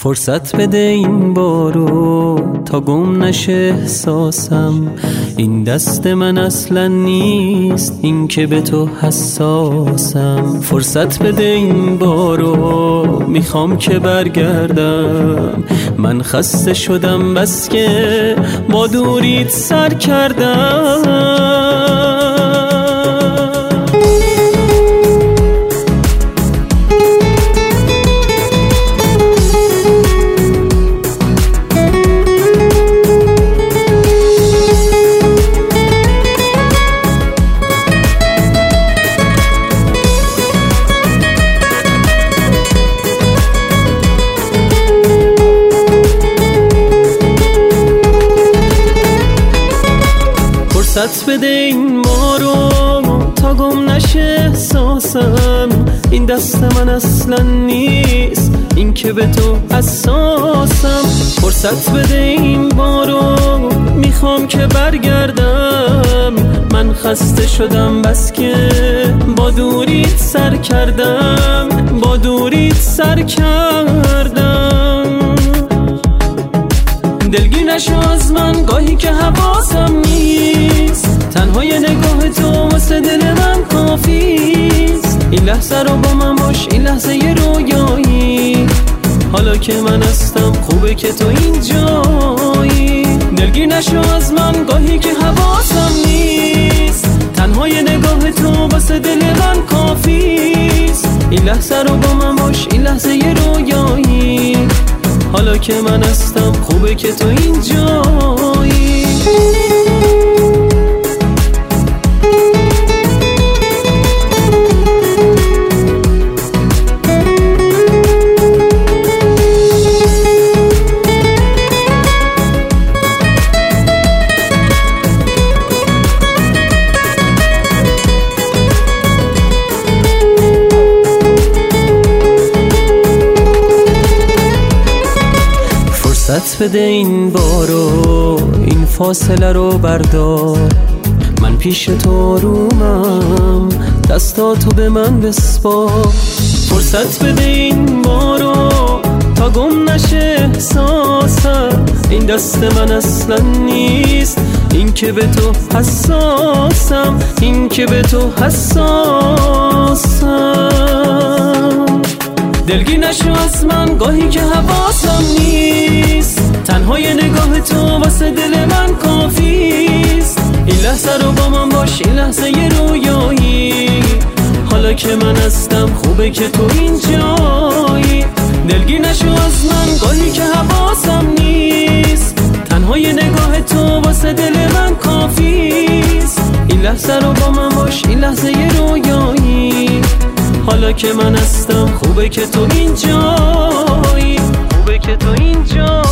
فرصت بده این بارو تا گم نشه احساسم. این دست من اصلا نیست، این که به تو حساسم. فرصت بده این بارو، میخوام که برگردم. من خسته شدم بس که با دوریت سر کردم. فرصت بده این بارو تا گم نشه احساسم. این دست من اصلا نیست، این که به تو حساسم. فرصت بده این بارو، میخوام که برگردم. من خسته شدم بس که با دوریت سر کردم، با دوریت سر کردم. دلگیر نشو از من گاهی که حواسم نیست. تنهای نگاه تو واسه دل من کافیست. این لحظه رو با من باش، این لحظه یه رویایی. حالا که من هستم خوبه که تو اینجایی. دلگیر نشو از من گاهی که حواسم نیست. تنهای نگاه تو واسه دل من کافیست. این لحظه رو با من باش، این لحظه یه رویایی. حالا که من هستم خوبه که تو اینجایی. فرصت بده این بارو، این فاصله رو بردار. من پیش تو رومم، دستاتو به من بسپار. فرصت بده این بارو تا گم نشه احساسم. این دست من اصلا نیست، این که به تو حساسم. این که به تو حساسم. دلگیر نشو از من گاهی که حواسم نیست. تنهای نگاه تو واسه دل من کافیست. این لحظه رو با من باش، این لحظه یه رویایی. حالا که من هستم خوبه که تو اینجایی. دلگیر نشو از من گاهی که حواسم نیست. تنهای نگاه تو واسه دل من کافیست. این لحظه رو با من باش، این لحظه یه رویایی. حالا که من هستم خوبه که تو اینجایی. خوبه که تو اینجایی.